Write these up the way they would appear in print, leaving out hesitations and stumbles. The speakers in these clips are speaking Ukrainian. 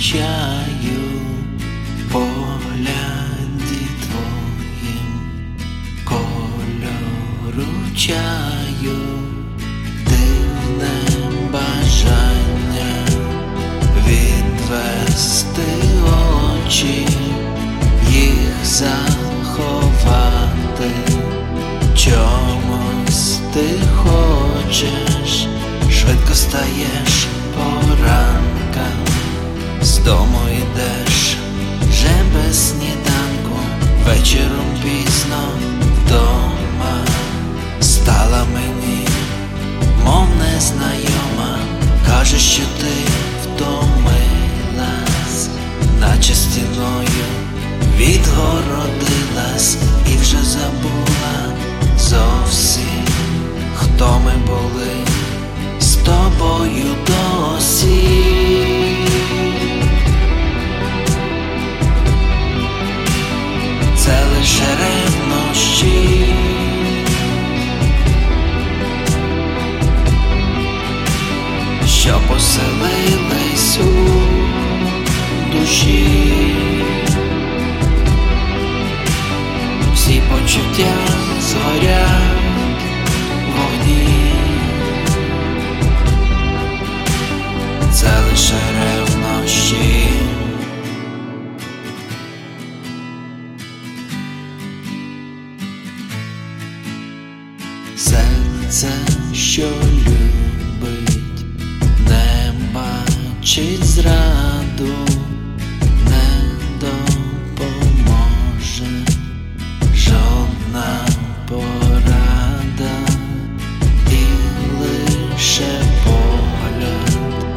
зустрічаю погляді твоїм, кольору чаю, дивне бажання відвести очі, їх заховати. Чомусь ти хочеш, швидко стаєш поранком, з дому йдеш вже без сніданку, вечором пізно вдома. Стала мені, мов незнайома, кажеш, що ти втомилась, наче стіною відгородилась і вже забула зовсім, хто ми були з тобою досі. Це лише ревнощі, що поселились у душі. Всі почуття згорять в вогні. Це лише ревнощі. Серце, що любить, не бачить зраду, не допоможе жодна порада, і лише погляд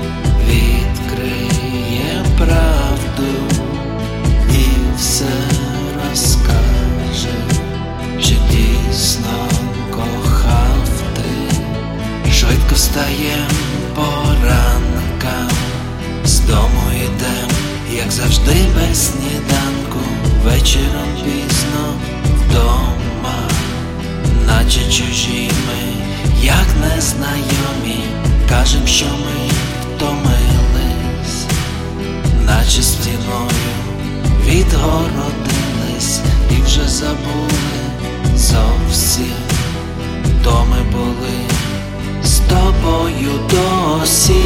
відкриє правду і все розкаже, чи дійсно кохав ти. Швидко встаєм поранкам, з дому йдем, як завжди, без сніданку, вечором пізно вдома, наче чужі ми, як незнайомі, кажем, що ми втомились, наче стіною відгородились і вже забули зовсім, хто ми були з тобою досі.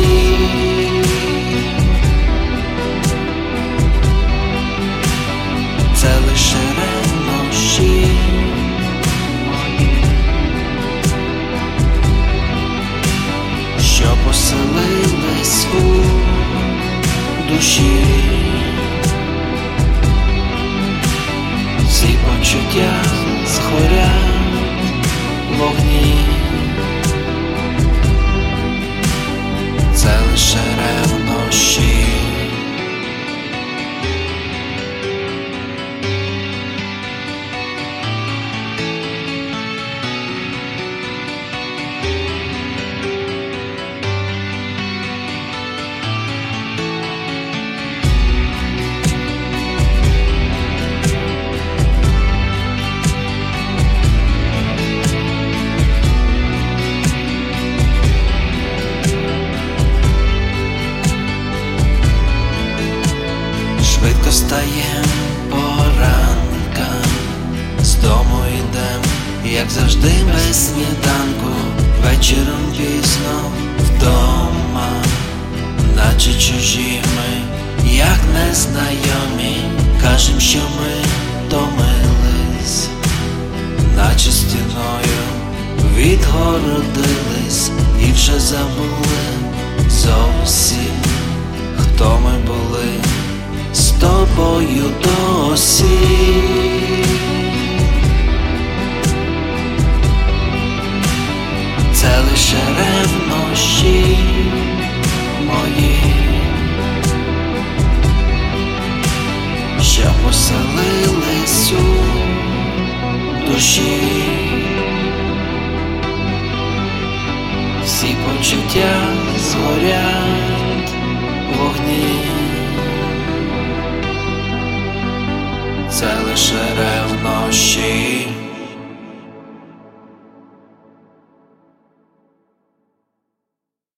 Це лише ревнощі мої, що поселились у душі. Всі почуття згорять в вогні. Це лише ревнощі. Швидко встаєм поранкам, з дому йдем, як завжди, без сніданку, вечором пізно вдома, наче чужі ми, як незнайомі, кажем, що ми втомились, наче стіною відгородились і вже забули зовсім, хто ми були з тобою досі. Це лише ревнощі мої, що поселились у душі. Всі почуття згорять в вогні. Це лише ревнощі.